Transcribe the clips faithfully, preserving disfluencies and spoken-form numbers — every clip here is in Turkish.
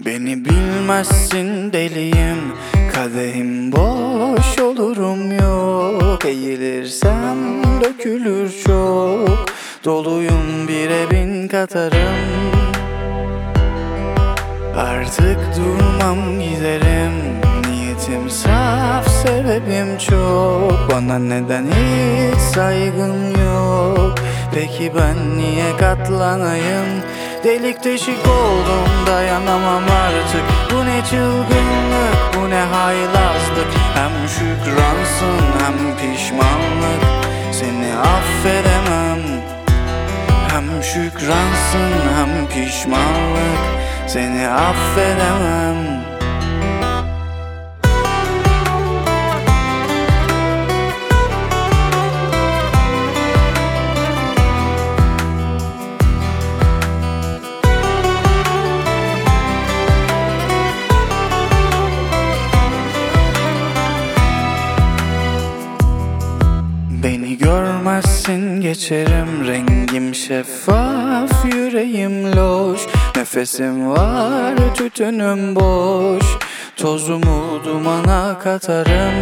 Beni bilmezsin deliyim, kadehim boş olurum yok. Eğilirsem dökülür çok, doluyum bire bin katarım. Artık durmam giderim, niyetim saf sebebim çok. Bana neden hiç saygın yok, peki ben niye katlanayım? Delik deşik oldum, dayanamam artık. Bu ne çılgınlık, bu ne haylazlık. Hem şükransın hem pişmanlık, seni affedemem. Hem şükransın hem pişmanlık, seni affedemem. Beni görmezsin geçerim, rengim şeffaf, yüreğim loş. Nefesim var, tütünüm boş, tozumu dumana katarım.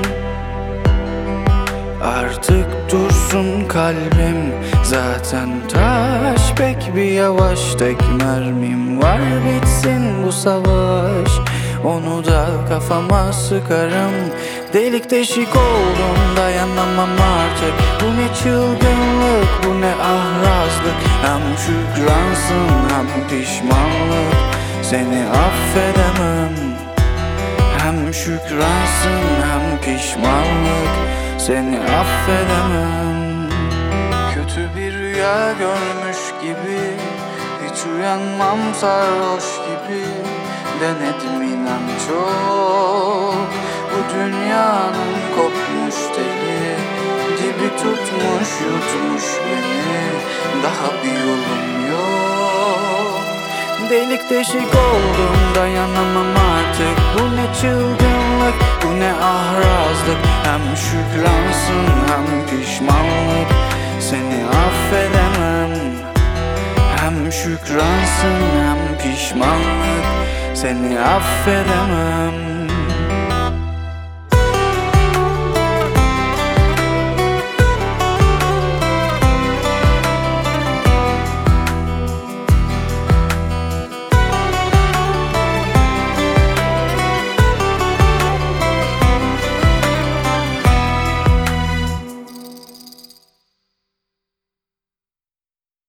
Artık dursun kalbim, zaten taş, pek bir yavaş. Tek mermim var, bitsin bu savaş, onu da kafama sıkarım. Delik deşik oldum, dayanamam artık. Bu ne çılgınlık, bu ne ahrazlık. Hem şükransın hem pişmanlık, seni affedemem. Hem şükransın hem pişmanlık, seni affedemem. Kötü bir rüya görmüş gibi, hiç uyanmam sarhoş gibi. Denedim inan çok, bu dünyanın kopmuş teli. Dibi tutmuş yutmuş beni, daha bir yolum yok. Delik deşik oldum, dayanamam artık. Bu ne çılgınlık, bu ne ahrazlık. Hem şükransın hem pişmanlık, seni affedemem. Hem şükransın hem pişmanlık, seni affedemem.